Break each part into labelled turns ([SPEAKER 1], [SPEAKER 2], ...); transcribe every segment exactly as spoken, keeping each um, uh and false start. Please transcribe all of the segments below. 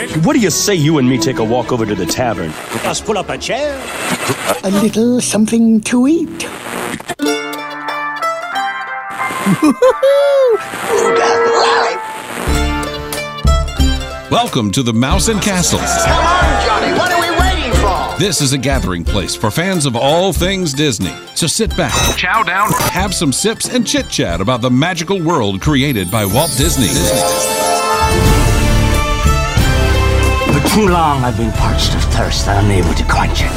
[SPEAKER 1] Nick?
[SPEAKER 2] What do you say you and me take a walk over to the tavern?
[SPEAKER 1] Let's pull up a chair.
[SPEAKER 3] A little something to eat.
[SPEAKER 4] Welcome to the Mouse and Castle.
[SPEAKER 5] Come on, Johnny, what are we waiting for?
[SPEAKER 4] This is a gathering place for fans of all things Disney. So sit back, chow down, have some sips, and chit-chat about the magical world created by Walt Disney.
[SPEAKER 6] For too long I've been parched of thirst and unable to quench it.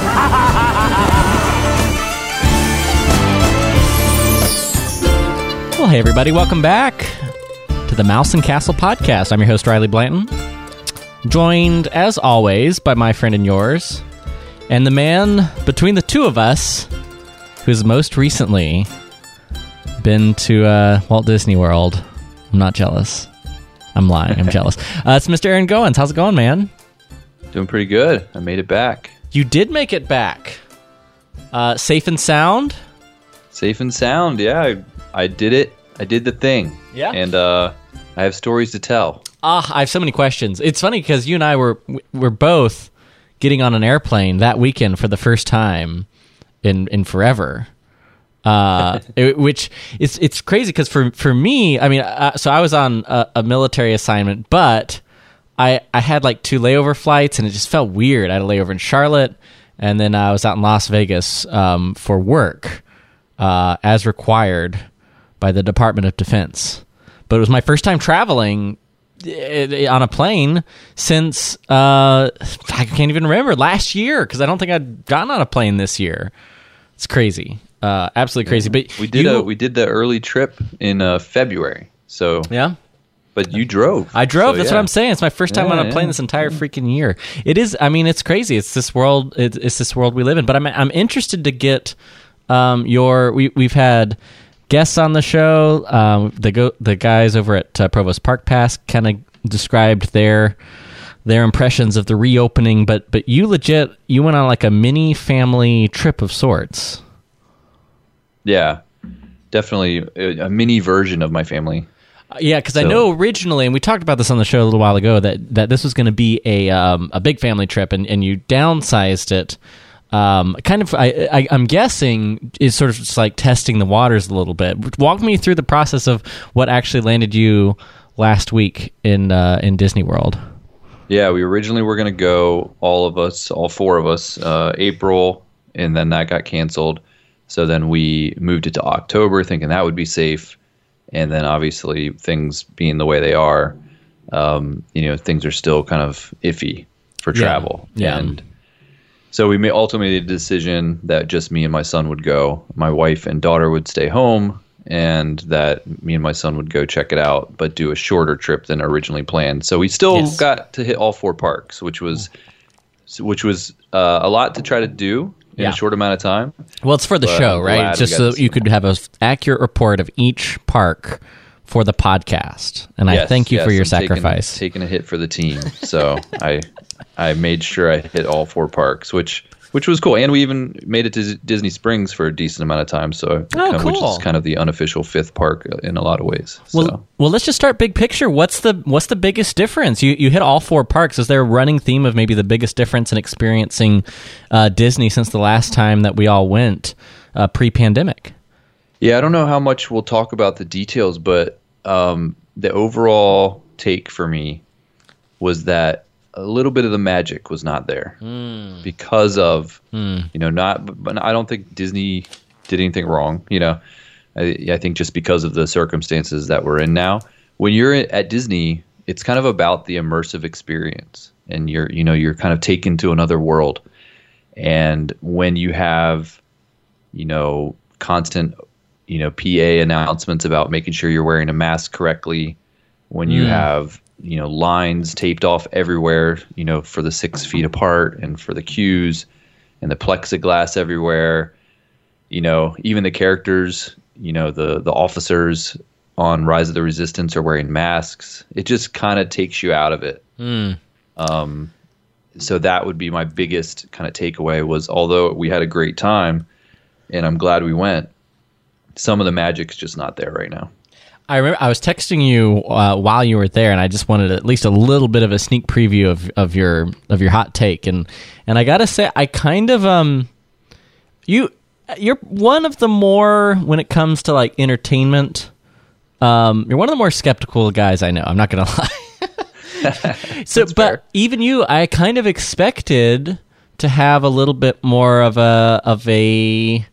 [SPEAKER 7] Well, hey everybody, welcome back to the Mouse and Castle podcast. I'm your host, Riley Blanton, joined, as always, by my friend and yours, and the man between the two of us who's most recently been to uh, Walt Disney World. I'm not jealous. I'm lying. I'm jealous. Uh, it's Mister Aaron Goins. How's it going, man?
[SPEAKER 8] Doing pretty good. I made it back.
[SPEAKER 7] You did make it back. Uh, safe and sound?
[SPEAKER 8] Safe and sound, yeah. I, I did it. I did the thing.
[SPEAKER 7] Yeah.
[SPEAKER 8] And uh, I have stories to tell.
[SPEAKER 7] Ah, I have so many questions. It's funny because you and I were were both getting on an airplane that weekend for the first time in in forever. Uh, it, which it's it's crazy because for for me, I mean, uh, so I was on a, a military assignment, but I I had like two layover flights, and it just felt weird. I had a layover in Charlotte, and then I was out in Las Vegas um, for work, uh, as required by the Department of Defense. But it was my first time traveling on a plane since uh, I can't even remember last year because I don't think I'd gotten on a plane this year. It's crazy, uh, absolutely crazy. But
[SPEAKER 8] we did
[SPEAKER 7] you,
[SPEAKER 8] a we did the early trip in uh, February. So
[SPEAKER 7] yeah,
[SPEAKER 8] but you drove.
[SPEAKER 7] I drove.
[SPEAKER 8] So,
[SPEAKER 7] that's
[SPEAKER 8] yeah.
[SPEAKER 7] what I'm saying. It's my first time
[SPEAKER 8] Yeah,
[SPEAKER 7] on a plane
[SPEAKER 8] yeah.
[SPEAKER 7] this entire freaking year. It is. I mean, it's crazy. It's this world. It, it's this world we live in. But I'm I'm interested to get um, your. We we've had guests on the show. Um, the go the guys over at uh, Provost Park Pass kind of described their their impressions of the reopening, but but you legit you went on like a mini family trip of sorts.
[SPEAKER 8] Yeah, definitely a, a mini version of my family.
[SPEAKER 7] Uh, yeah, because
[SPEAKER 8] So-
[SPEAKER 7] I know originally, and we talked about this on the show a little while ago, that that this was going to be a um, a big family trip, and, and you downsized it. Um, kind of, I, I, I'm guessing, is sort of just like testing the waters a little bit. Walk me through the process of what actually landed you last week in uh, in Disney World.
[SPEAKER 8] Yeah, we originally were going to go, all of us, all four of us, uh, April, and then that got canceled. So then we moved it to October, thinking that would be safe. And then obviously things being the way they are, um, you know, things are still kind of iffy for
[SPEAKER 7] Yeah.
[SPEAKER 8] travel.
[SPEAKER 7] Yeah.
[SPEAKER 8] And so we ma- ultimately made a decision that just me and my son would go. My wife and daughter would stay home, and that me and my son would go check it out, but do a shorter trip than originally planned. So we still
[SPEAKER 7] Yes.
[SPEAKER 8] got to hit all four parks, which was which was uh, a lot to try to do in
[SPEAKER 7] Yeah.
[SPEAKER 8] a short amount of time.
[SPEAKER 7] Well, it's for the
[SPEAKER 8] But
[SPEAKER 7] show,
[SPEAKER 8] I'm
[SPEAKER 7] right?
[SPEAKER 8] glad
[SPEAKER 7] It's
[SPEAKER 8] we
[SPEAKER 7] just
[SPEAKER 8] got
[SPEAKER 7] so
[SPEAKER 8] to
[SPEAKER 7] you
[SPEAKER 8] see
[SPEAKER 7] could
[SPEAKER 8] them.
[SPEAKER 7] have an accurate report of each park for the podcast. And I
[SPEAKER 8] Yes,
[SPEAKER 7] thank you
[SPEAKER 8] yes,
[SPEAKER 7] for your
[SPEAKER 8] I'm taking-
[SPEAKER 7] sacrifice.
[SPEAKER 8] Taking, a hit for the team. So I I made sure I hit all four parks, which which was cool. And we even made it to Disney Springs for a decent amount of time. So
[SPEAKER 7] Oh,
[SPEAKER 8] kind of- which
[SPEAKER 7] cool.
[SPEAKER 8] is kind of the unofficial fifth park in a lot of ways.
[SPEAKER 7] Well,
[SPEAKER 8] so.
[SPEAKER 7] well, let's just start big picture. What's the what's the biggest difference? You you hit all four parks. Is there a running theme of maybe the biggest difference in experiencing uh, Disney since the last time that we all went uh, pre-pandemic?
[SPEAKER 8] Yeah, I don't know how much we'll talk about the details, but um, the overall take for me was that a little bit of the magic was not there
[SPEAKER 7] Mm.
[SPEAKER 8] because of,
[SPEAKER 7] Mm.
[SPEAKER 8] you know, not, but I don't think Disney did anything wrong. You know, I, I think just because of the circumstances that we're in now, when you're at Disney, it's kind of about the immersive experience, and you're, you know, you're kind of taken to another world. And when you have, you know, constant, you know, P A announcements about making sure you're wearing a mask correctly, when you
[SPEAKER 7] Mm.
[SPEAKER 8] have, you know, lines taped off everywhere, you know, for the six feet apart and for the queues and the plexiglass everywhere, you know, even the characters, you know, the, the officers on Rise of the Resistance are wearing masks. It just kind of takes you out of it.
[SPEAKER 7] Mm.
[SPEAKER 8] Um, so that would be my biggest kind of takeaway was, although we had a great time and I'm glad we went, some of the magic's just not there right now.
[SPEAKER 7] I remember I was texting you uh, while you were there, and I just wanted at least a little bit of a sneak preview of, of your of your hot take, and and I gotta say, I kind of um, you you're one of the more, when it comes to like entertainment, um, you're one of the more skeptical guys I know. I'm not gonna lie. so, but fair. Even you, I kind of expected to have a little bit more of a of a.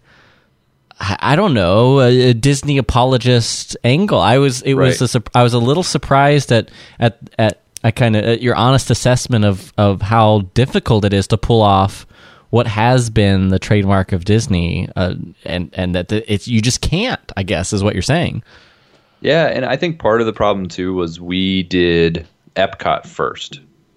[SPEAKER 7] I don't know, a, a Disney apologist angle. I was, it right. was, a, I was a little surprised at, at, at, I kind of, your honest assessment of, of how difficult it is to pull off what has been the trademark of Disney, uh, and, and that the, it's, you just can't, I guess, is what you're saying.
[SPEAKER 8] Yeah. And I think part of the problem too was we did Epcot first.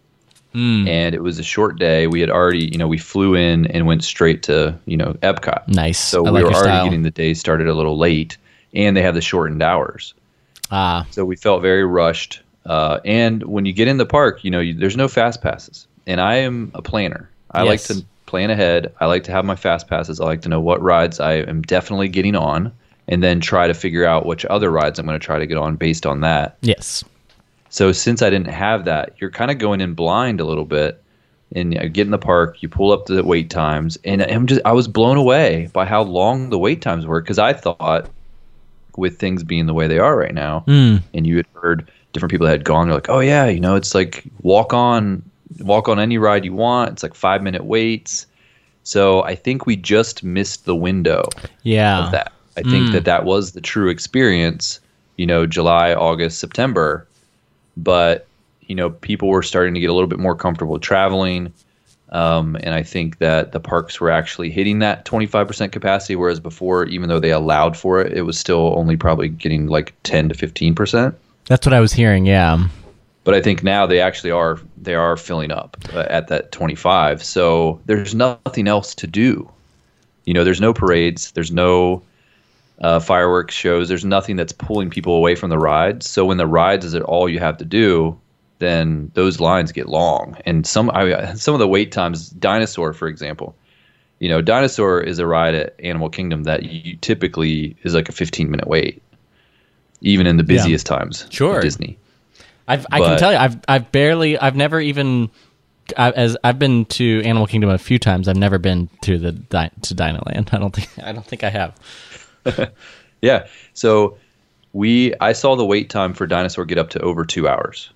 [SPEAKER 8] Mm. And it was a short day. We had already, you know, we flew in and went straight to, you know, Epcot.
[SPEAKER 7] Nice.
[SPEAKER 8] So
[SPEAKER 7] I
[SPEAKER 8] we
[SPEAKER 7] like
[SPEAKER 8] were
[SPEAKER 7] your
[SPEAKER 8] already
[SPEAKER 7] style.
[SPEAKER 8] getting the day started a little late, and they have the shortened hours.
[SPEAKER 7] Ah.
[SPEAKER 8] So we felt very rushed. Uh, and when you get in the park, you know, you, there's no fast passes. And I am a planner. I
[SPEAKER 7] yes.
[SPEAKER 8] like to plan ahead. I like to have my fast passes. I like to know what rides I am definitely getting on, and then try to figure out which other rides I'm going to try to get on based on that.
[SPEAKER 7] Yes.
[SPEAKER 8] So since I didn't have that, you're kind of going in blind a little bit. And you get in the park, you pull up the wait times, and I'm just I was blown away by how long the wait times were, because I thought, with things being the way they are right now,
[SPEAKER 7] mm.
[SPEAKER 8] and you had heard different people that had gone, they're like, oh yeah, you know, it's like walk on, walk on any ride you want. It's like five minute waits. So I think we just missed the window
[SPEAKER 7] yeah.
[SPEAKER 8] of that. I think
[SPEAKER 7] mm.
[SPEAKER 8] that that was the true experience, you know, July, August, September, but you know, people were starting to get a little bit more comfortable traveling. Um, and I think that the parks were actually hitting that twenty-five percent capacity, whereas before, even though they allowed for it, it was still only probably getting like ten to fifteen percent.
[SPEAKER 7] That's what I was hearing, yeah.
[SPEAKER 8] But I think now they actually are, they are filling up uh, at that twenty-five. So there's nothing else to do. You know, there's no parades, there's no uh, fireworks shows, there's nothing that's pulling people away from the rides. So when the rides is all you have to do, then those lines get long. And some I, some of the wait times, Dinosaur, for example, you know, Dinosaur is a ride at Animal Kingdom that you typically is like a fifteen minute wait, even in the busiest yeah. times
[SPEAKER 7] sure.
[SPEAKER 8] of Disney.
[SPEAKER 7] I've, I
[SPEAKER 8] but,
[SPEAKER 7] can tell you, I've I've barely, I've never even, I, as I've been to Animal Kingdom a few times. I've never been to the to Dinoland. I don't think I don't think I have.
[SPEAKER 8] yeah. So we, I saw the wait time for Dinosaur get up to over two hours.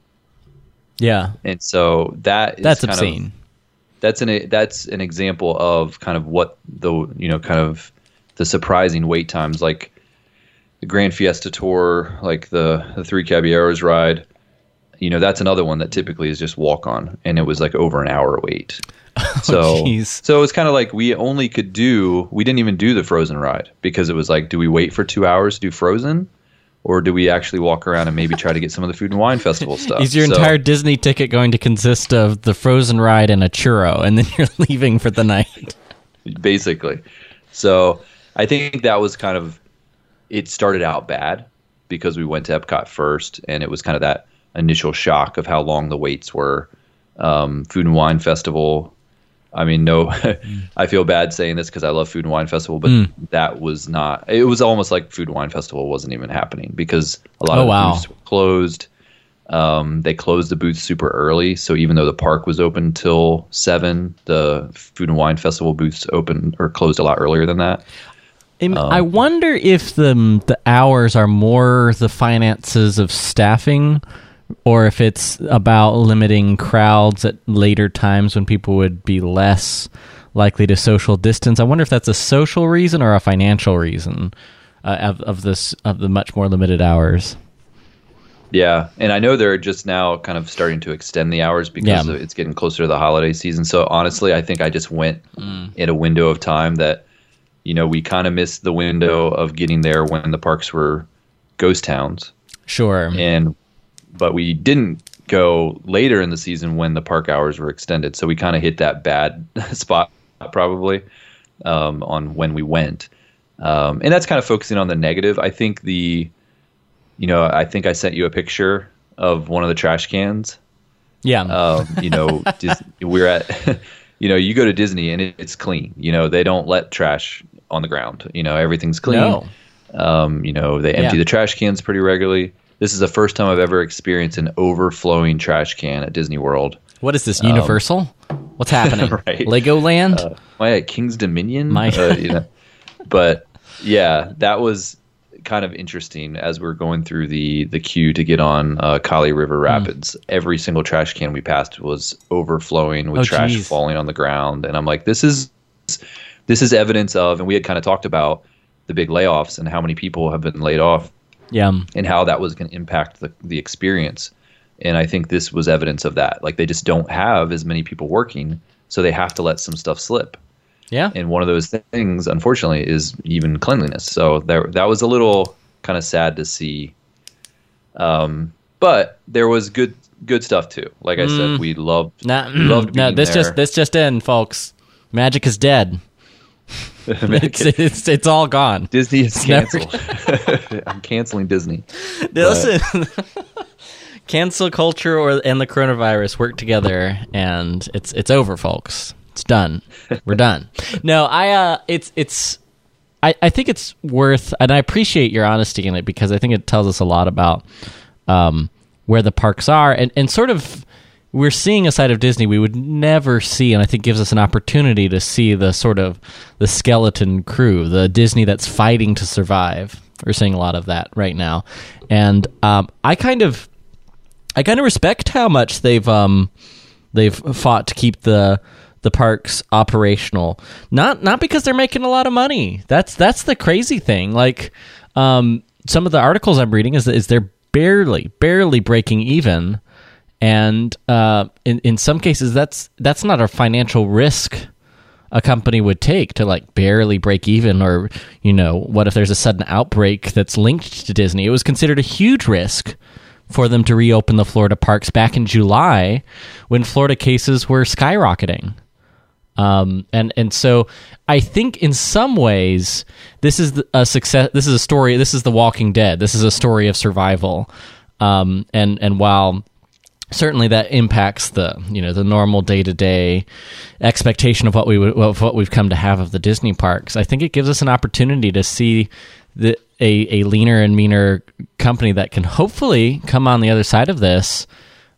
[SPEAKER 7] Yeah,
[SPEAKER 8] and so that is
[SPEAKER 7] that's
[SPEAKER 8] kind
[SPEAKER 7] obscene.
[SPEAKER 8] Of, that's an that's an example of kind of what the you know kind of the surprising wait times, like the Grand Fiesta Tour, like the the Three Caballeros ride. You know, that's another one that typically is just walk on, and it was like over an hour wait.
[SPEAKER 7] Oh,
[SPEAKER 8] so
[SPEAKER 7] geez.
[SPEAKER 8] so it's kind of like we only could do we didn't even do the Frozen ride because it was like, do we wait for two hours to do Frozen? Or do we actually walk around and maybe try to get some of the Food and Wine Festival stuff?
[SPEAKER 7] Is your
[SPEAKER 8] so,
[SPEAKER 7] entire Disney ticket going to consist of the Frozen ride and a churro, and then you're leaving for the night?
[SPEAKER 8] Basically. So I think that was kind of, it started out bad because we went to Epcot first, and it was kind of that initial shock of how long the waits were. Um, Food and Wine Festival, I mean, no, I feel bad saying this because I love Food and Wine Festival, but mm. that was not, it was almost like Food and Wine Festival wasn't even happening because a lot
[SPEAKER 7] oh,
[SPEAKER 8] of the
[SPEAKER 7] wow.
[SPEAKER 8] booths were closed. Um, they closed the booths super early. So even though the park was open till seven, the Food and Wine Festival booths opened or closed a lot earlier than that.
[SPEAKER 7] Um, I wonder if the, the hours are more the finances of staffing, or if it's about limiting crowds at later times when people would be less likely to social distance. I wonder if that's a social reason or a financial reason uh, of, of this of the much more limited hours.
[SPEAKER 8] Yeah, and I know they're just now kind of starting to extend the hours because
[SPEAKER 7] yeah.
[SPEAKER 8] it's getting closer to the holiday season. So honestly, I think I just went mm. in a window of time that, you know, we kind of missed the window of getting there when the parks were ghost towns.
[SPEAKER 7] Sure.
[SPEAKER 8] And but we didn't go later in the season when the park hours were extended. So we kind of hit that bad spot probably um, on when we went. Um, and that's kind of focusing on the negative. I think the, you know, I think I sent you a picture of one of the trash cans.
[SPEAKER 7] Yeah.
[SPEAKER 8] Um, you know, Dis- we're at, you know, you go to Disney and it, it's clean. You know, they don't let trash on the ground. You know, everything's clean.
[SPEAKER 7] No.
[SPEAKER 8] Um, you know, they empty
[SPEAKER 7] Yeah.
[SPEAKER 8] the trash cans pretty regularly. This is the first time I've ever experienced an overflowing trash can at Disney World.
[SPEAKER 7] What is this, Universal? What's happening?
[SPEAKER 8] Right.
[SPEAKER 7] Legoland?
[SPEAKER 8] Uh, am I at King's Dominion?
[SPEAKER 7] My-
[SPEAKER 8] uh, you know, but yeah, that was kind of interesting as we're going through the the queue to get on uh, Kali River Rapids. Mm. Every single trash can we passed was overflowing with
[SPEAKER 7] oh,
[SPEAKER 8] trash
[SPEAKER 7] geez.
[SPEAKER 8] falling on the ground, and I'm like, this is this is evidence of, and we had kind of talked about the big layoffs and how many people have been laid off.
[SPEAKER 7] Yeah.
[SPEAKER 8] And how that was going to impact the, the experience. And I think this was evidence of that. Like, they just don't have as many people working, so they have to let some stuff slip.
[SPEAKER 7] Yeah.
[SPEAKER 8] And one of those things, unfortunately, is even cleanliness. So there, that was a little kind of sad to see. Um, but there was good good stuff too. Like I mm. said, we loved
[SPEAKER 7] nah,
[SPEAKER 8] we loved being
[SPEAKER 7] no, this
[SPEAKER 8] there.
[SPEAKER 7] just this just in, folks. Magic is dead. it's, it's it's all gone.
[SPEAKER 8] Disney is
[SPEAKER 7] It's
[SPEAKER 8] canceled. I'm canceling Disney.
[SPEAKER 7] Listen, cancel culture or and the coronavirus work together, and it's it's over, folks. It's done. We're done. No, I uh, it's it's. I, I think it's worth, and I appreciate your honesty in it because I think it tells us a lot about um, where the parks are, and and sort of. We're seeing a side of Disney we would never see, and I think gives us an opportunity to see the sort of the skeleton crew, the Disney that's fighting to survive. We're seeing a lot of that right now, and um, I kind of, I kind of respect how much they've um, they've fought to keep the the parks operational. Not not because they're making a lot of money. That's that's the crazy thing. Like um, some of the articles I'm reading is is they're barely barely breaking even. And uh, in in some cases, that's that's not a financial risk a company would take to like barely break even, or you know, what if there's a sudden outbreak that's linked to Disney? It was considered a huge risk for them to reopen the Florida parks back in July when Florida cases were skyrocketing. Um, and and so I think in some ways this is a success. This is a story. This is The Walking Dead. This is a story of survival. Um, and and while certainly that impacts the you know the normal day to day expectation of what we would, of what we've come to have of the Disney parks, I think it gives us an opportunity to see the a, a leaner and meaner company that can hopefully come on the other side of this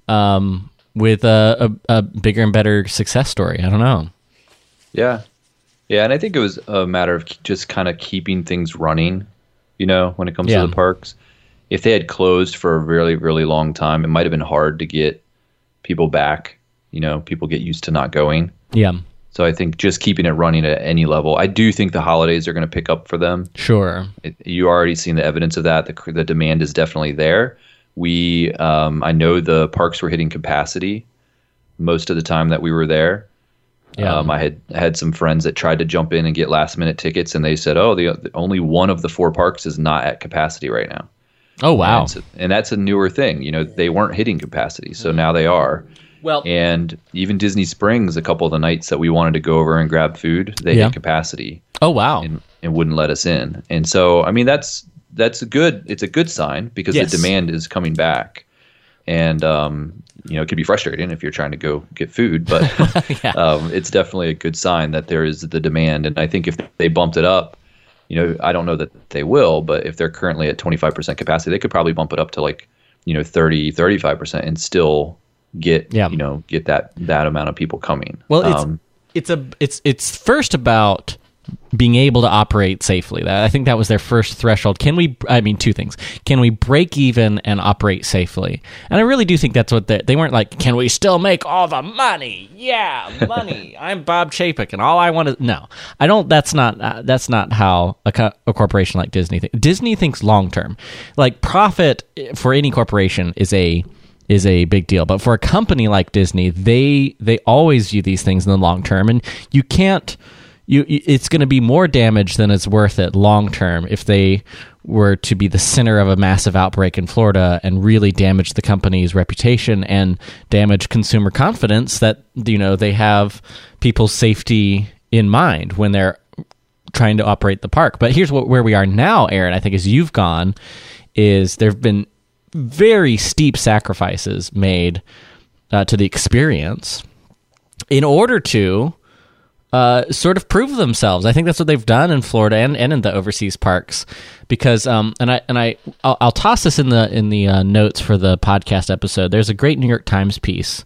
[SPEAKER 7] um, with a, a, a bigger and better success story. I don't know.
[SPEAKER 8] Yeah, yeah, and I think it was a matter of just kind of keeping things running. You know, when it comes
[SPEAKER 7] Yeah.
[SPEAKER 8] to the parks. If they had closed for a really, really long time, it might have been hard to get people back. You know, people get used to not going.
[SPEAKER 7] Yeah.
[SPEAKER 8] So I think just keeping it running at any level. I do think the holidays are going to pick up for them.
[SPEAKER 7] Sure.
[SPEAKER 8] It, you already seen the evidence of that. The, the demand is definitely there. We, um, I know the parks were hitting capacity most of the time that we were there.
[SPEAKER 7] Yeah.
[SPEAKER 8] Um, I had had some friends that tried to jump in and get last minute tickets, and they said, "Oh, the, the only one of the four parks is not at capacity right now."
[SPEAKER 7] Oh, wow.
[SPEAKER 8] And, so, and that's a newer thing. You know, they weren't hitting capacity, so now they are.
[SPEAKER 7] Well,
[SPEAKER 8] and even Disney Springs, a couple of the nights that we wanted to go over and grab food, they
[SPEAKER 7] Yeah.
[SPEAKER 8] hit capacity.
[SPEAKER 7] Oh, wow.
[SPEAKER 8] And, and wouldn't let us in. And so, I mean, that's that's a good. It's a good sign because
[SPEAKER 7] Yes.
[SPEAKER 8] the demand is coming back. And um, you know, it could be frustrating if you're trying to go get food, but
[SPEAKER 7] Yeah.
[SPEAKER 8] um, it's definitely a good sign that there is the demand. And I think if they bumped it up. You know, I don't know that they will, but if they're currently at twenty-five percent capacity, they could probably bump it up to like, you know, thirty, thirty-five percent and still get,
[SPEAKER 7] Yeah.
[SPEAKER 8] you know, get that, that amount of people coming.
[SPEAKER 7] Well, it's
[SPEAKER 8] Um,
[SPEAKER 7] it's a it's it's first about being able to operate safely. That I think that was their first threshold. Can we? I mean, two things. Can we break even and operate safely? And I really do think that's what they they weren't like. Can we still make all the money? Yeah, money. I'm Bob Chapek, and all I want to no. I don't. That's not uh, that's not how a, co- a corporation like Disney thinks. Disney thinks long term. Like profit for any corporation is a is a big deal, but for a company like Disney, they they always view these things in the long term, and you can't. You, it's going to be more damage than it's worth it long term if they were to be the center of a massive outbreak in Florida and really damage the company's reputation and damage consumer confidence that you know they have people's safety in mind when they're trying to operate the park. But here's what, where we are now, Aaron. I think as you've gone, is there have been very steep sacrifices made uh, to the experience in order to uh, sort of prove themselves. I think that's what they've done in Florida and, and in the overseas parks. Because um, and I and I I'll, I'll toss this in the in the uh, notes for the podcast episode. There's a great New York Times piece.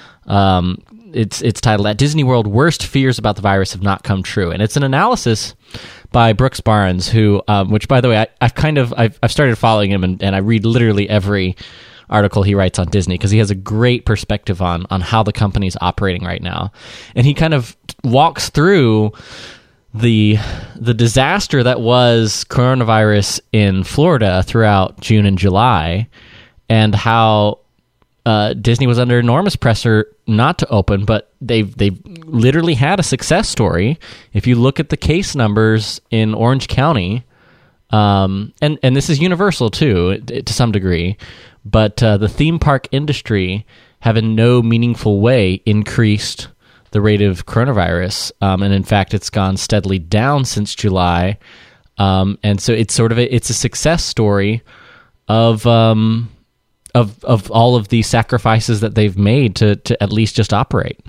[SPEAKER 7] Um, it's it's titled "At Disney World, Worst Fears About the Virus Have Not Come True," and it's an analysis by Brooks Barnes, who, um, which by the way, I, I've kind of I've I've started following him, and, and I read literally every article he writes on Disney because he has a great perspective on on how the company's operating right now, and he kind of walks through the the disaster that was coronavirus in Florida throughout June and July, and how uh, Disney was under enormous pressure not to open, but they've they've literally had a success story. If you look at the case numbers in Orange County, um, and and this is universal too to some degree, but uh, the theme park industry have in no meaningful way increased the rate of coronavirus, um, and in fact, it's gone steadily down since July, um, and so it's sort of a, it's a success story of um, of of all of the sacrifices that they've made to to at least just operate.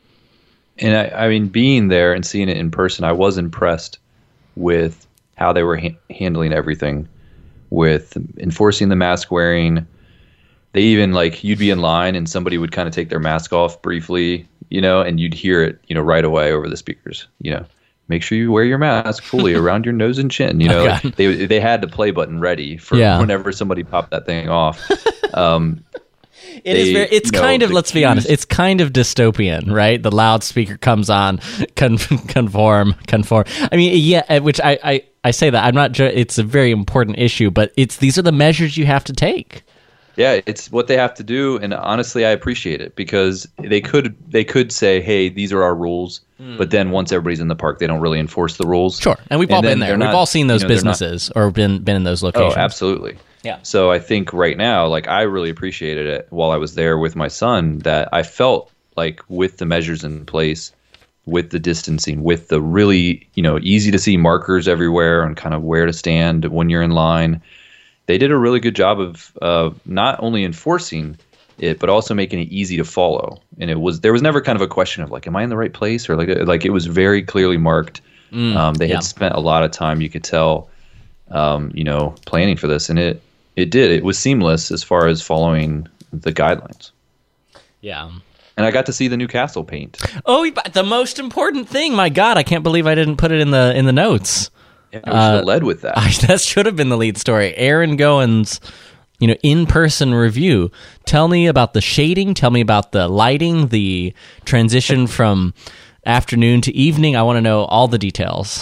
[SPEAKER 8] And I, I mean, being there and seeing it in person, I was impressed with how they were ha- handling everything, with enforcing the mask wearing. They even, like, you'd be in line and somebody would kind of take their mask off briefly, you know, and you'd hear it, you know, right away over the speakers, you know, make sure you wear your mask fully around your nose and chin, you know,
[SPEAKER 7] Okay.
[SPEAKER 8] like they they had the play button ready for
[SPEAKER 7] Yeah.
[SPEAKER 8] whenever somebody popped that thing off. Um,
[SPEAKER 7] It is
[SPEAKER 8] they,
[SPEAKER 7] very, it's
[SPEAKER 8] you know,
[SPEAKER 7] kind of,
[SPEAKER 8] the
[SPEAKER 7] let's be honest,
[SPEAKER 8] cues-
[SPEAKER 7] it's kind of dystopian, right? The loudspeaker comes on, con- conform, conform. I mean, yeah, which I, I, I say that, I'm not, ju- it's a very important issue, but it's, these are the measures you have to take.
[SPEAKER 8] Yeah, it's what they have to do, and honestly, I appreciate it because they could they could say, "Hey, these are our rules," mm. but then once everybody's in the park, they don't really enforce the rules.
[SPEAKER 7] Sure, and we've
[SPEAKER 8] and
[SPEAKER 7] all been there. We've
[SPEAKER 8] not,
[SPEAKER 7] all seen those
[SPEAKER 8] you know,
[SPEAKER 7] businesses or been been in those locations.
[SPEAKER 8] Oh, absolutely.
[SPEAKER 7] Yeah.
[SPEAKER 8] So I think right now, like I really appreciated it while I was there with my son. That I felt like with the measures in place, with the distancing, with the really you know easy to see markers everywhere and kind of where to stand when you're in line. They did a really good job of uh, not only enforcing it, but also making it easy to follow. And it was there was never kind of a question of like, am I in the right place? Or like, like it was very clearly marked. Mm, um, they
[SPEAKER 7] yeah.
[SPEAKER 8] had spent a lot of time, you could tell, um, you know, planning for this. And it, it did. It was seamless as far as following the guidelines.
[SPEAKER 7] Yeah.
[SPEAKER 8] And I got to see the new castle paint.
[SPEAKER 7] Oh, the most important thing. My God, I can't believe I didn't put it in the in the notes.
[SPEAKER 8] Yeah, we should have led with that.
[SPEAKER 7] I, that should have been the lead story. Aaron Goins, you know, in-person review. Tell me about the shading. Tell me about the lighting, the transition from afternoon to evening. I want to know all the details.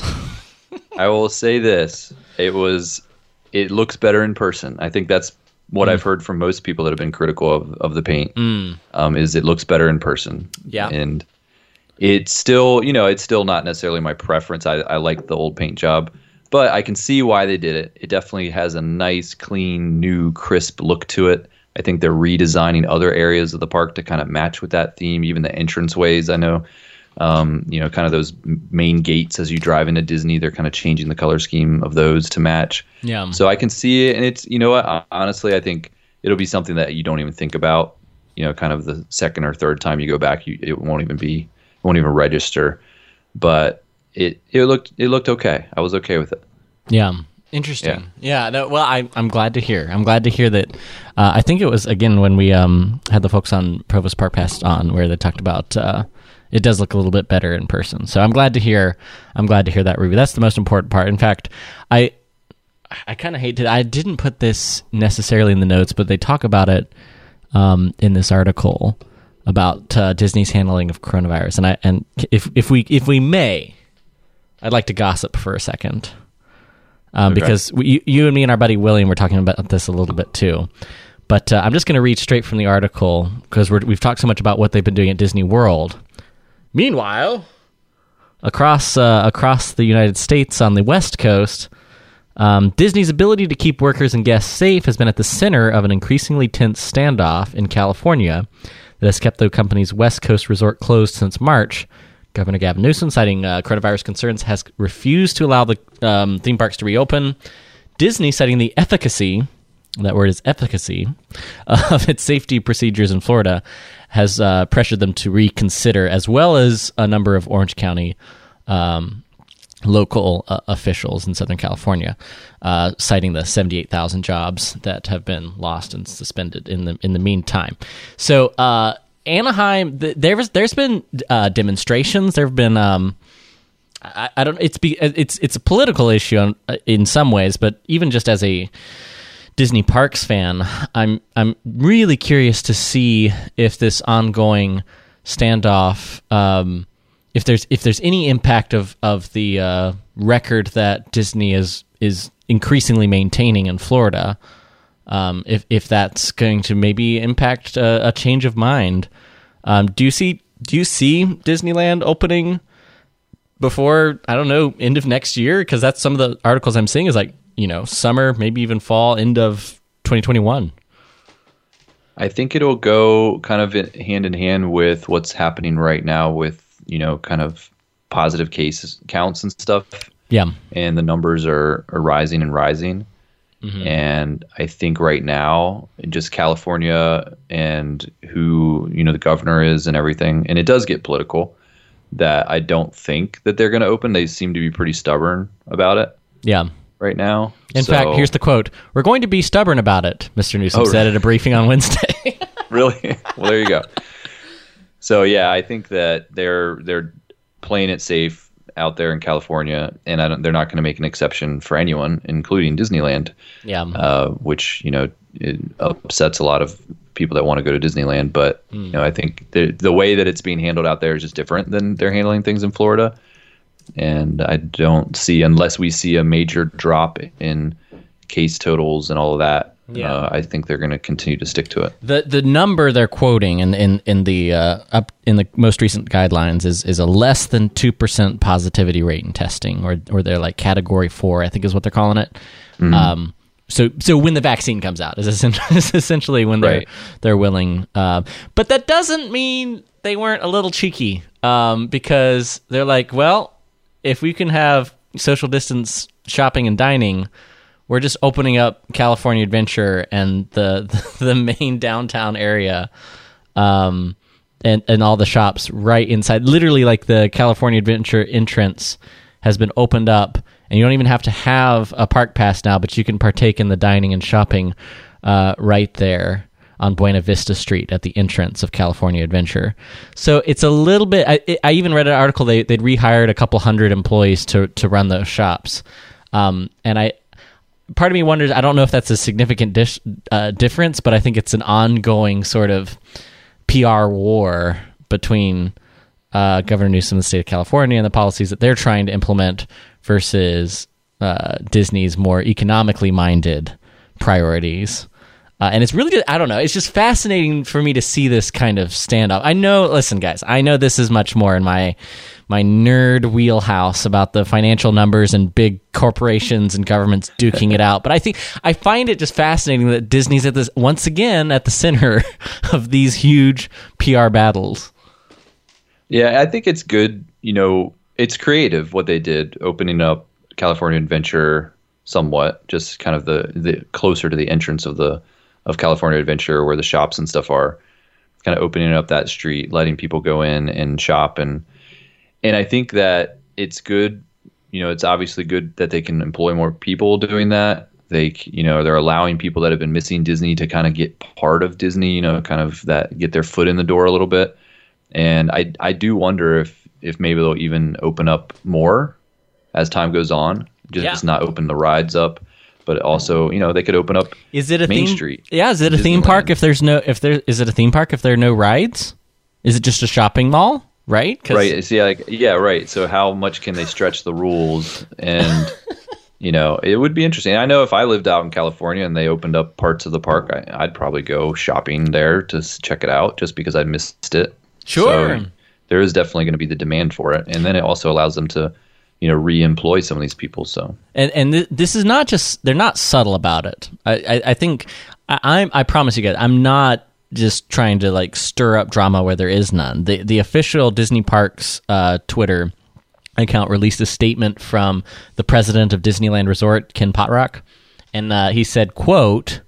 [SPEAKER 8] I will say this. It was, it looks better in person. I think that's what mm. I've heard from most people that have been critical of, of the paint, mm. um, is it looks better in person.
[SPEAKER 7] Yeah.
[SPEAKER 8] And it's still, you know, it's still not necessarily my preference. I, I like the old paint job, but I can see why they did it. It definitely has a nice, clean, new, crisp look to it. I think they're redesigning other areas of the park to kind of match with that theme, even the entranceways. I know, um, you know, kind of those main gates as you drive into Disney, they're kind of changing the color scheme of those to match.
[SPEAKER 7] Yeah.
[SPEAKER 8] So I can see it, and it's, you know what, honestly, I think it'll be something that you don't even think about, you know, kind of the second or third time you go back, you, it won't even be, won't even register, but it it looked it looked okay. I was okay with it.
[SPEAKER 7] Yeah, interesting. Yeah, yeah no, well, I, I'm glad to hear. I'm glad to hear that. Uh, I think it was again when we um, had the folks on Provost Park Pass on where they talked about uh, it does look a little bit better in person. So I'm glad to hear. I'm glad to hear that review. That's the most important part. In fact, I I kind of hate to. I didn't put this necessarily in the notes, but they talk about it um, in this article about uh, Disney's handling of coronavirus, and I and if if we if we may, I'd like to gossip for a second, um, okay. because we, you and me and our buddy William were talking about this a little bit too. But uh, I'm just going to read straight from the article because we're, we've talked so much about what they've been doing at Disney World. Meanwhile, across uh, across the United States on the West Coast, um, Disney's ability to keep workers and guests safe has been at the center of an increasingly tense standoff in California that has kept the company's West Coast resort closed since March. Governor Gavin Newsom, citing uh, coronavirus concerns, has refused to allow the um, theme parks to reopen. Disney, citing the efficacy, that word is efficacy, of its safety procedures in Florida, has uh, pressured them to reconsider, as well as a number of Orange County um, local uh, officials in Southern California, uh, citing the seventy-eight thousand jobs that have been lost and suspended in the in the meantime. So uh, Anaheim, th- there's there's been uh, demonstrations. There have been um, I, I don't it's be it's it's a political issue on, in some ways, but even just as a Disney Parks fan, I'm I'm really curious to see if this ongoing standoff. Um, If there's if there's any impact of of the uh, record that Disney is is increasingly maintaining in Florida, um, if if that's going to maybe impact a, a change of mind, um, do you see do you see Disneyland opening before, I don't know, end of next year? Because that's some of the articles I'm seeing is like, you know, summer, maybe even fall, end of twenty twenty-one.
[SPEAKER 8] I think it'll go kind of hand in hand with what's happening right now with, you know, kind of positive cases counts and stuff.
[SPEAKER 7] Yeah.
[SPEAKER 8] And the numbers are, are rising and rising.
[SPEAKER 7] Mm-hmm.
[SPEAKER 8] And I think right now, just California and who, you know, the governor is and everything, and it does get political, that I don't think that they're going to open. They seem to be pretty stubborn about it.
[SPEAKER 7] Yeah.
[SPEAKER 8] Right now.
[SPEAKER 7] In
[SPEAKER 8] so,
[SPEAKER 7] fact, here's the quote. "We're going to be stubborn about it," Mister Newsom
[SPEAKER 8] oh,
[SPEAKER 7] said
[SPEAKER 8] right.
[SPEAKER 7] at a briefing on Wednesday.
[SPEAKER 8] Really? Well, there you go. So yeah, I think that they're they're playing it safe out there in California, and I don't, they're not going to make an exception for anyone, including Disneyland.
[SPEAKER 7] Yeah.
[SPEAKER 8] Uh, which, you know, it upsets a lot of people that want to go to Disneyland. But mm. you know, I think the the way that it's being handled out there is just different than they're handling things in Florida. And I don't see, unless we see a major drop in case totals and all of that, yeah. uh, I think they're going to continue to stick to it.
[SPEAKER 7] The the number they're quoting in in in the uh, up in the most recent guidelines is is a less than two percent positivity rate in testing, or or they're like category four, I think is what they're calling it. Mm-hmm. Um, so so when the vaccine comes out is essentially when they're
[SPEAKER 8] right.
[SPEAKER 7] they're willing. Uh, but that doesn't mean they weren't a little cheeky, um, because they're like, well, if we can have social distance shopping and dining, we're just opening up California Adventure and the the, the main downtown area, um, and and all the shops right inside. Literally, like the California Adventure entrance has been opened up, and you don't even have to have a park pass now, but you can partake in the dining and shopping uh, right there on Buena Vista Street at the entrance of California Adventure. So it's a little bit, I, I even read an article, they, they'd rehired a couple hundred employees to, to run those shops. Um, and I, part of me wonders, I don't know if that's a significant dish, uh, difference, but I think it's an ongoing sort of P R war between uh, Governor Newsom and the state of California and the policies that they're trying to implement versus uh, Disney's more economically minded priorities. Uh, and it's really just, I don't know, it's just fascinating for me to see this kind of standoff. I know, listen, guys, I know this is much more in my my nerd wheelhouse about the financial numbers and big corporations and governments duking it out. But I think I find it just fascinating that Disney's at this once again at the center of these huge P R battles.
[SPEAKER 8] Yeah, I think it's good. You know, it's creative what they did, opening up California Adventure somewhat, just kind of the, the closer to the entrance of the of California Adventure where the shops and stuff are, kind of opening up that street, letting people go in and shop. And, and I think that it's good, you know, it's obviously good that they can employ more people doing that. They, you know, they're allowing people that have been missing Disney to kind of get part of Disney, you know, kind of that, get their foot in the door a little bit. And I, I do wonder if, if maybe they'll even open up more as time goes on, just
[SPEAKER 7] yeah.
[SPEAKER 8] not open the rides up. But also, you know, they could open up
[SPEAKER 7] is it a
[SPEAKER 8] Main
[SPEAKER 7] theme,
[SPEAKER 8] Street.
[SPEAKER 7] Yeah, is it a theme park if there's no if there is it a theme park if there are no rides? Is it just a shopping mall, right?
[SPEAKER 8] Right. See, like yeah, right. So how much can they stretch the rules? And you know, it would be interesting. I know if I lived out in California and they opened up parts of the park, I, I'd probably go shopping there to check it out, just because I missed it.
[SPEAKER 7] Sure.
[SPEAKER 8] So there is definitely going to be the demand for it, and then it also allows them to, you know, re-employ some of these people. So
[SPEAKER 7] and and th- this is not just they're not subtle about it. I I, I think I I'm, I promise you guys I'm not just trying to like stir up drama where there is none. The the official Disney Parks uh, Twitter account released a statement from the president of Disneyland Resort, Ken Potrock, and uh, he said, "quote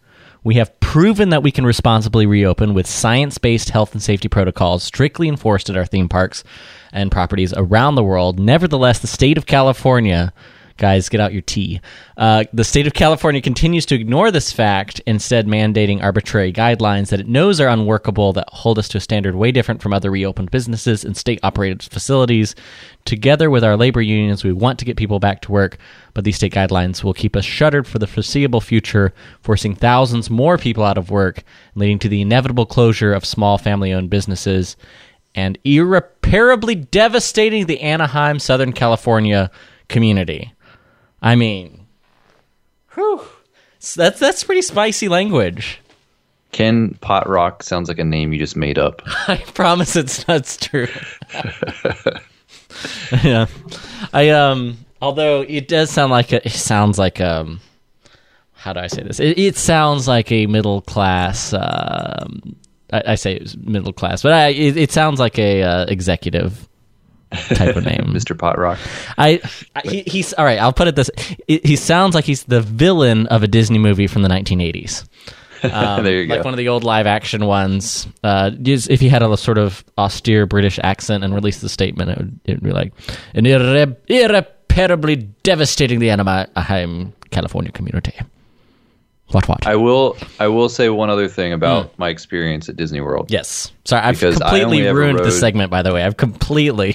[SPEAKER 7] We have proven that we can responsibly reopen with science-based health and safety protocols strictly enforced at our theme parks and properties around the world. Nevertheless, the state of California, guys, get out your tea. Uh, the state of California continues to ignore this fact, instead mandating arbitrary guidelines that it knows are unworkable that hold us to a standard way different from other reopened businesses and state-operated facilities. Together with our labor unions, we want to get people back to work, but these state guidelines will keep us shuttered for the foreseeable future, forcing thousands more people out of work, leading to the inevitable closure of small family-owned businesses, and irreparably devastating the Anaheim, Southern California community. I mean, whew, that's that's pretty spicy language.
[SPEAKER 8] Ken Potrock sounds like a name you just made up.
[SPEAKER 7] I promise it's that's true. Yeah, I um. Although it does sound like a, it sounds like um. How do I say this? It, it sounds like a middle class. Um, I, I say it was middle class, but I, it, it sounds like a uh, executive type of name.
[SPEAKER 8] Mister Potrock.
[SPEAKER 7] I, I he, he's all right. I'll put it this: it, he sounds like he's the villain of a Disney movie from the nineteen eighties. Um,
[SPEAKER 8] there you
[SPEAKER 7] like
[SPEAKER 8] go.
[SPEAKER 7] one of the old live action ones. Uh, just, if he had a sort of austere British accent and released the statement, it would, it would be like an irre- irreparably devastating the Anaheim, California community. What? What?
[SPEAKER 8] I will. I will say one other thing about mm. my experience at Disney World.
[SPEAKER 7] Yes. Sorry, I've
[SPEAKER 8] Because I
[SPEAKER 7] completely
[SPEAKER 8] only ever
[SPEAKER 7] ruined
[SPEAKER 8] rode-
[SPEAKER 7] this segment. By the way, I've completely.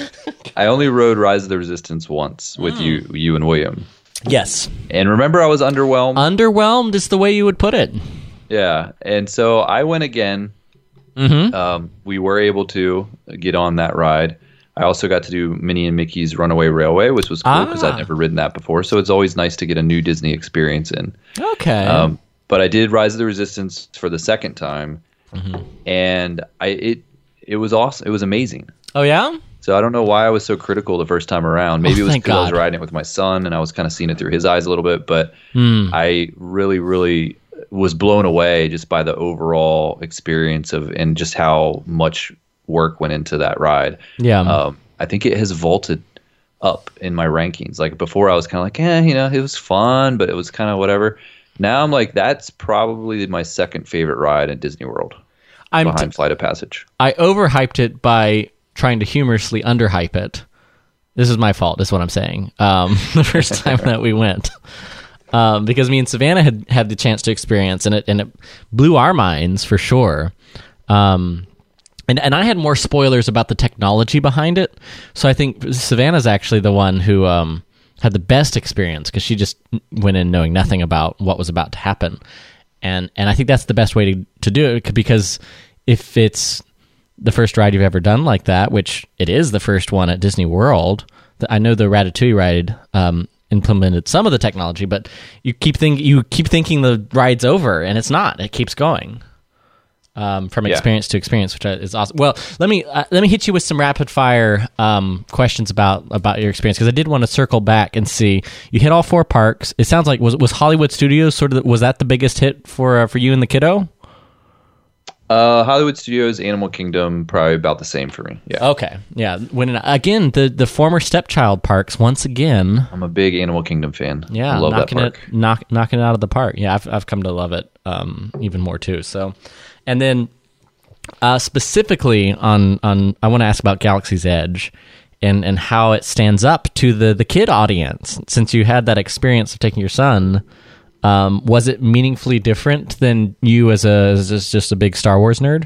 [SPEAKER 8] I only rode Rise of the Resistance once with
[SPEAKER 7] Mm.
[SPEAKER 8] you, you and William.
[SPEAKER 7] Yes.
[SPEAKER 8] And remember, I was underwhelmed.
[SPEAKER 7] Underwhelmed is the way you would put it.
[SPEAKER 8] Yeah, and so I went again.
[SPEAKER 7] Mm-hmm.
[SPEAKER 8] Um, we were able to get on that ride. I also got to do Minnie and Mickey's Runaway Railway, which was cool because
[SPEAKER 7] Ah.
[SPEAKER 8] I'd never ridden that before. So it's always nice to get a new Disney experience in.
[SPEAKER 7] Okay.
[SPEAKER 8] Um, but I did Rise of the Resistance for the second time,
[SPEAKER 7] Mm-hmm.
[SPEAKER 8] and I it it was awesome. It was amazing.
[SPEAKER 7] Oh yeah.
[SPEAKER 8] So I don't know why I was so critical the first time around. Maybe
[SPEAKER 7] Oh,
[SPEAKER 8] it was
[SPEAKER 7] thank
[SPEAKER 8] because I was
[SPEAKER 7] God.
[SPEAKER 8] riding it with my son and I was kind of seeing it through his eyes a little bit. But
[SPEAKER 7] Hmm.
[SPEAKER 8] I really, really was blown away just by the overall experience of and just how much work went into that ride.
[SPEAKER 7] Yeah.
[SPEAKER 8] Um, I think it has vaulted up in my rankings. Like before, I was kind of like, eh, you know, it was fun, but it was kind of whatever. Now I'm like, that's probably my second favorite ride at Disney World,
[SPEAKER 7] I'm
[SPEAKER 8] behind
[SPEAKER 7] t-
[SPEAKER 8] Flight of Passage.
[SPEAKER 7] I overhyped it by trying to humorously underhype it. This is my fault, is what I'm saying. Um, the first time that we went. Um, because me and Savannah had had the chance to experience, and it and it blew our minds for sure. Um, and and I had more spoilers about the technology behind it, so I think Savannah's actually the one who um, had the best experience because she just went in knowing nothing about what was about to happen, and and I think that's the best way to to do it because if it's the first ride you've ever done like that, which it is the first one at Disney World. I know the Ratatouille ride um, implemented some of the technology, but you keep think you keep thinking the ride's over, and it's not. It keeps going um, from
[SPEAKER 8] Yeah.
[SPEAKER 7] experience to experience, which is awesome. Well, let me uh, let me hit you with some rapid fire um, questions about about your experience because I did want to circle back and see you hit all four parks. It sounds like was was Hollywood Studios sort of was that the biggest hit for uh, for you and the kiddo?
[SPEAKER 8] Uh, Hollywood Studios, Animal Kingdom, probably about the same for me. Yeah.
[SPEAKER 7] Okay, yeah. When again, the the former stepchild parks once again.
[SPEAKER 8] I'm a big Animal Kingdom fan.
[SPEAKER 7] Yeah,
[SPEAKER 8] I love that
[SPEAKER 7] knocking
[SPEAKER 8] park.
[SPEAKER 7] it, knock, knocking it out of the park. Yeah, I've I've come to love it um, even more too. So, and then uh, specifically on on, I want to ask about Galaxy's Edge and and how it stands up to the the kid audience. Since you had that experience of taking your son, um, was it meaningfully different than you as a as just a big Star Wars nerd?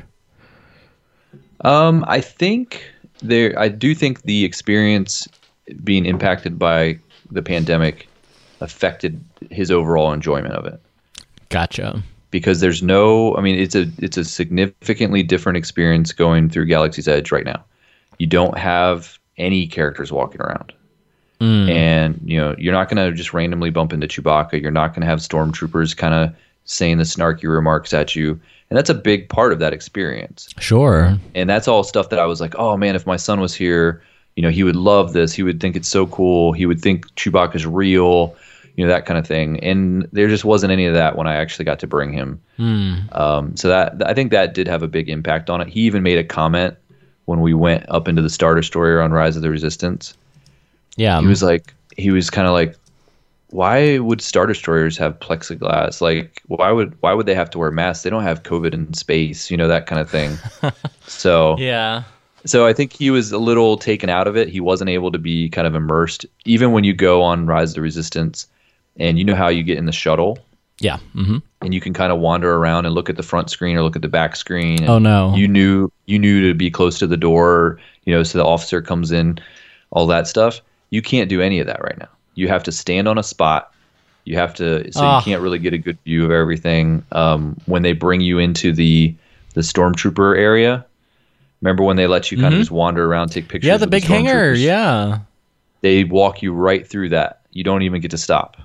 [SPEAKER 8] Um, I think there. I do think the experience being impacted by the pandemic affected his overall enjoyment of it.
[SPEAKER 7] Gotcha.
[SPEAKER 8] Because there's no. I mean, it's a it's a significantly different experience going through Galaxy's Edge right now. You don't have any characters walking around.
[SPEAKER 7] Mm.
[SPEAKER 8] And, you know, you're not going to just randomly bump into Chewbacca. You're not going to have stormtroopers kind of saying the snarky remarks at you. And that's a big part of that experience.
[SPEAKER 7] Sure.
[SPEAKER 8] And that's all stuff that I was like, oh, man, if my son was here, you know, he would love this. He would think it's so cool. He would think Chewbacca's real, you know, that kind of thing. And there just wasn't any of that when I actually got to bring him.
[SPEAKER 7] Mm.
[SPEAKER 8] Um, so that I think that did have a big impact on it. He even made a comment when we went up into the Star Destroyer on Rise of the Resistance.
[SPEAKER 7] Yeah.
[SPEAKER 8] He was like, he was kind of like, why would Star Destroyers have plexiglass? Like, why would why would they have to wear masks? They don't have COVID in space, you know, that kind of thing. So
[SPEAKER 7] yeah.
[SPEAKER 8] So I think he was a little taken out of it. He wasn't able to be kind of immersed. Even when you go on Rise of the Resistance, and you know how you get in the shuttle,
[SPEAKER 7] Yeah. Mm-hmm.
[SPEAKER 8] and you can kind of wander around and look at the front screen or look at the back screen. And
[SPEAKER 7] Oh, no.
[SPEAKER 8] You knew you knew to be close to the door, you know, so the officer comes in, all that stuff. You can't do any of that right now. You have to stand on a spot. You have to, so
[SPEAKER 7] Ah.
[SPEAKER 8] you can't really get a good view of everything. Um, when they bring you into the the stormtrooper area, remember when they let you kind of just wander around, take pictures?
[SPEAKER 7] Yeah, the
[SPEAKER 8] of
[SPEAKER 7] big hangar.
[SPEAKER 8] stormtroopers?
[SPEAKER 7] Yeah.
[SPEAKER 8] They walk you right through that. You don't even get to stop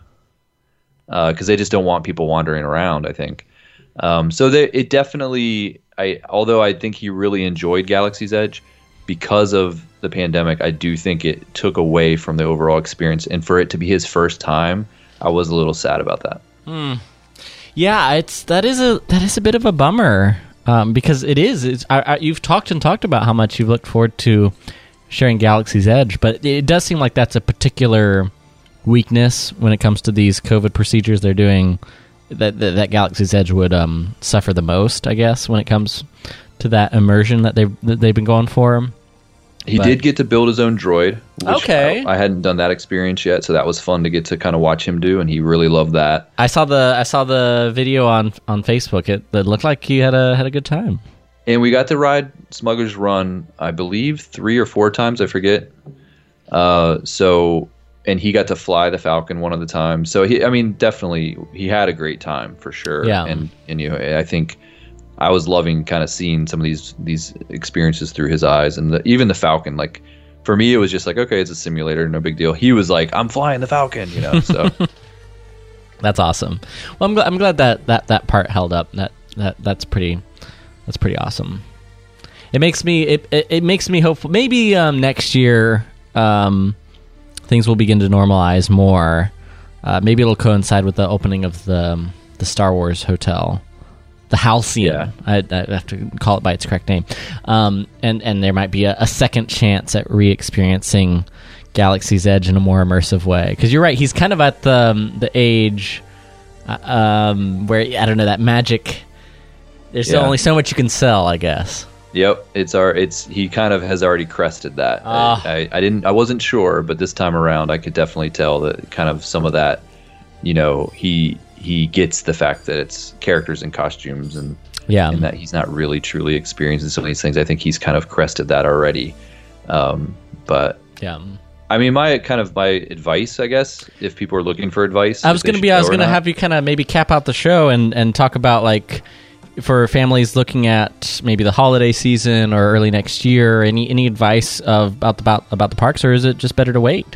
[SPEAKER 8] because they just don't want people wandering around, I think. Um, so they, it definitely, I although I think he really enjoyed Galaxy's Edge, because of the pandemic, I do think it took away from the overall experience. And for it to be his first time, I was a little sad about that.
[SPEAKER 7] Yeah, it's that is a that is a bit of a bummer um, because it is. It's, I, I, you've talked and talked about how much you've looked forward to sharing Galaxy's Edge, but it does seem like that's a particular weakness when it comes to these COVID procedures they're doing. That that, that Galaxy's Edge would um, suffer the most, I guess, when it comes to that immersion that they've that they've been going for.
[SPEAKER 8] He
[SPEAKER 7] But-
[SPEAKER 8] did get to build his own droid. Which
[SPEAKER 7] Okay.
[SPEAKER 8] I, I hadn't done that experience yet, so that was fun to get to kind of watch him do, and he really loved that.
[SPEAKER 7] I saw the I saw the video on on Facebook. It, it looked like he had a had a good time.
[SPEAKER 8] And we got to ride Smuggler's Run, I believe, three or four times. I forget. Uh, so, and he got to fly the Falcon one of the times. So he, I mean, definitely, he had a great time for sure.
[SPEAKER 7] Yeah.
[SPEAKER 8] And and you know, I think I was loving kind of seeing some of these these experiences through his eyes, and the, even the Falcon. Like for me, it was just like, okay, it's a simulator, no big deal. He was like, I'm flying the Falcon, you know. So
[SPEAKER 7] That's awesome. Well, I'm glad I'm glad that, that, that part held up. That that that's pretty that's pretty awesome. It makes me it it, it makes me hopeful. Maybe um, next year um, things will begin to normalize more. Uh, maybe it'll coincide with the opening of the um, the Star Wars hotel, the Halcyon.
[SPEAKER 8] Yeah.
[SPEAKER 7] I, I have to call it by its correct name. Um, and and there might be a, a second chance at re-experiencing Galaxy's Edge in a more immersive way. Because you're right, he's kind of at the um, the age uh, um, where I don't know that magic. There's
[SPEAKER 8] Yeah.
[SPEAKER 7] only so much you can sell, I guess.
[SPEAKER 8] Yep, it's our it's he kind of has already crested that.
[SPEAKER 7] Ah.
[SPEAKER 8] I, I didn't I wasn't sure, but this time around I could definitely tell that kind of some of that, you know, he he gets the fact that it's characters and costumes and
[SPEAKER 7] Yeah.
[SPEAKER 8] and that he's not really truly experiencing some of these things. I think he's kind of crested that already. Um, but
[SPEAKER 7] Yeah.
[SPEAKER 8] I mean, my kind of my advice, I guess, if people are looking for advice,
[SPEAKER 7] I was
[SPEAKER 8] if they
[SPEAKER 7] gonna be.
[SPEAKER 8] should
[SPEAKER 7] I was
[SPEAKER 8] go or
[SPEAKER 7] gonna
[SPEAKER 8] not.
[SPEAKER 7] have you kind of maybe cap out the show and and talk about like for families looking at maybe the holiday season or early next year. Any any advice of about the, about about the parks, or is it just better to wait?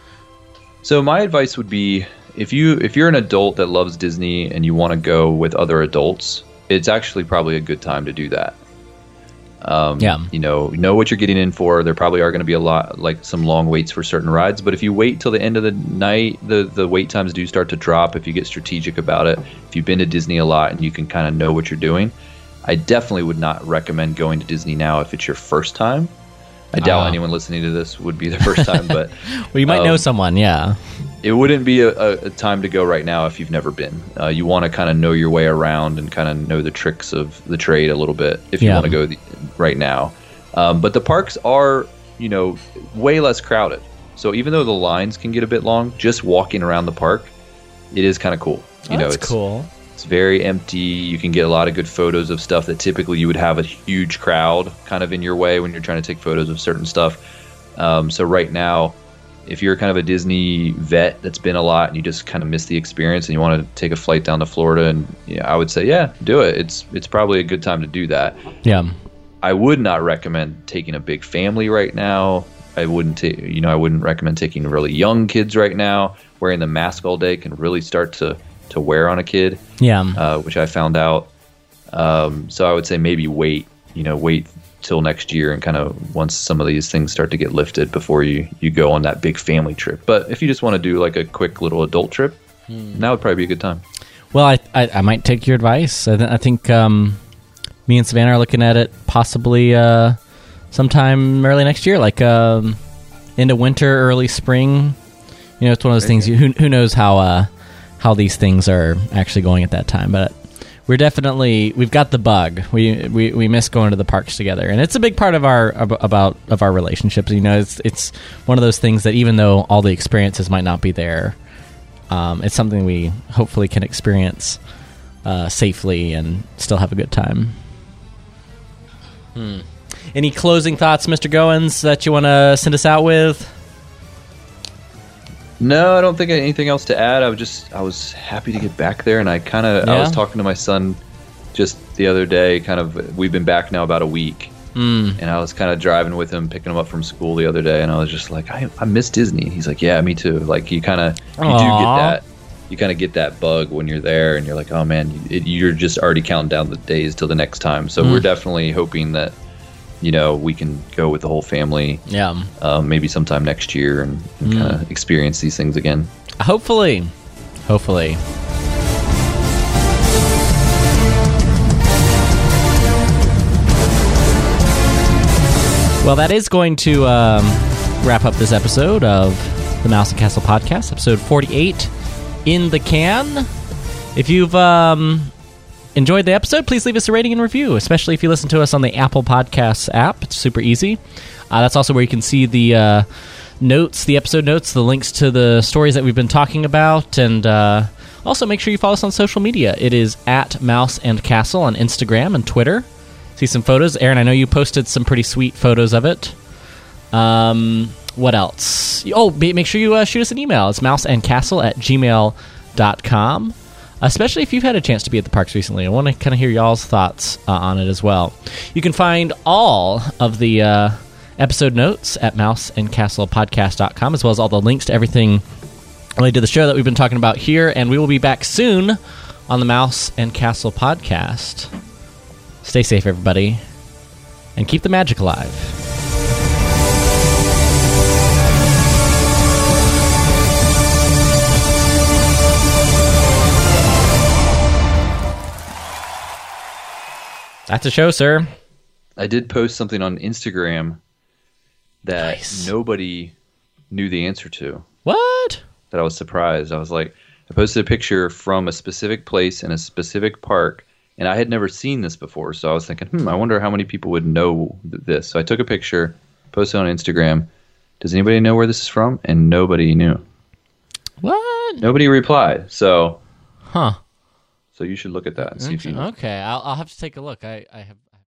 [SPEAKER 8] So my advice would be if you if you're an adult that loves Disney and you want to go with other adults, it's actually probably a good time to do that. Um,
[SPEAKER 7] Yeah.
[SPEAKER 8] You know, know what you're getting in for. There probably are going to be a lot, like some long waits for certain rides. But if you wait till the end of the night, the the wait times do start to drop. If you get strategic about it, if you've been to Disney a lot and you can kind of know what you're doing, I definitely would not recommend going to Disney now if it's your first time. I doubt
[SPEAKER 7] Ah.
[SPEAKER 8] anyone listening to this would be their first time, but
[SPEAKER 7] Well, you might know
[SPEAKER 8] Um,
[SPEAKER 7] someone. Yeah.
[SPEAKER 8] it wouldn't be a, a, a time to go right now if you've never been. Uh, you want to kind of know your way around and kind of know the tricks of the trade a little bit if you
[SPEAKER 7] Yeah.
[SPEAKER 8] want to go the, right now. Um, but the parks are, you know, way less crowded. So even though the lines can get a bit long, just walking around the park, it is kind of cool. You know,
[SPEAKER 7] That's
[SPEAKER 8] it's
[SPEAKER 7] cool.
[SPEAKER 8] it's very empty. You can get a lot of good photos of stuff that typically you would have a huge crowd kind of in your way when you're trying to take photos of certain stuff. Um, so right now, if you're kind of a Disney vet that's been a lot and you just kind of miss the experience and you want to take a flight down to Florida, and yeah, I would say, yeah, do it. It's it's probably a good time to do that.
[SPEAKER 7] Yeah.
[SPEAKER 8] I would not recommend taking a big family right now. I wouldn't take, you know, I wouldn't recommend taking really young kids right now. Wearing the mask all day can really start to to wear on a kid,
[SPEAKER 7] Yeah.
[SPEAKER 8] uh, which I found out. Um, so I would say maybe wait, you know, wait till next year and kind of once some of these things start to get lifted before you, you go on that big family trip. But if you just want to do like a quick little adult trip, that would probably be a good time.
[SPEAKER 7] Well, I, I I might take your advice. I, th- I think um, me and Savannah are looking at it possibly uh, sometime early next year, like um, into winter, early spring. You know, it's one of those things. You, who who knows how uh, how these things are actually going at that time, but. We're definitely we've got the bug. We, we we miss going to the parks together, and it's a big part of our about of our relationships. You know, it's it's one of those things that even though all the experiences might not be there, um, it's something we hopefully can experience uh, safely and still have a good time. Hmm. Any closing thoughts, Mister Goins, that you want to send us out with?
[SPEAKER 8] No, I don't think I had anything else to add. I was just I was happy to get back there, and I kind of
[SPEAKER 7] Yeah.
[SPEAKER 8] I was talking to my son just the other day. Kind of, we've been back now about a week,
[SPEAKER 7] Mm.
[SPEAKER 8] and I was kind of driving with him, picking him up from school the other day, and I was just like, I I miss Disney. He's like, yeah, me too. Like you kind of you do
[SPEAKER 7] Aw.
[SPEAKER 8] get that. You kind of get that bug when you're there, and you're like, oh man, you, it, you're just already counting down the days till the next time. So
[SPEAKER 7] Mm.
[SPEAKER 8] we're definitely hoping that, you know, we can go with the whole family,
[SPEAKER 7] Yeah.
[SPEAKER 8] um, maybe sometime next year, and, and kind of experience these things again.
[SPEAKER 7] Hopefully. Hopefully. Well, that is going to um, wrap up this episode of the Mouse and Castle Podcast, episode forty-eight in the can. If you've um, enjoyed the episode, please leave us a rating and review, especially if you listen to us on the Apple Podcasts app. It's super easy. Uh, that's also where you can see the uh, notes, the episode notes, the links to the stories that we've been talking about, and uh, also make sure you follow us on social media. It is at Mouse and Castle on Instagram and Twitter. See some photos. Aaron, I know you posted some pretty sweet photos of it. Um, what else? Oh, be, make sure you uh, shoot us an email. It's mouseandcastle at gmail dot com. Especially if you've had a chance to be at the parks recently. I want to kind of hear y'all's thoughts uh, on it as well. You can find all of the uh, episode notes at mouse and castle podcast dot com, as well as all the links to everything related to the show that we've been talking about here. And we will be back soon on the Mouse and Castle podcast. Stay safe, everybody, and keep the magic alive. That's a show, sir.
[SPEAKER 8] I did post something on Instagram that
[SPEAKER 7] Nice.
[SPEAKER 8] nobody knew the answer to.
[SPEAKER 7] What?
[SPEAKER 8] That I was surprised. I was like, I posted a picture from a specific place in a specific park, and I had never seen this before. So I was thinking, hmm, I wonder how many people would know th- this. So I took a picture, posted on Instagram. Does anybody know where this is from? And nobody knew.
[SPEAKER 7] What?
[SPEAKER 8] Nobody replied. So,
[SPEAKER 7] Huh.
[SPEAKER 8] so you should look at that and see if you know.
[SPEAKER 7] Okay, I'll, I'll have to take a look. I, I have.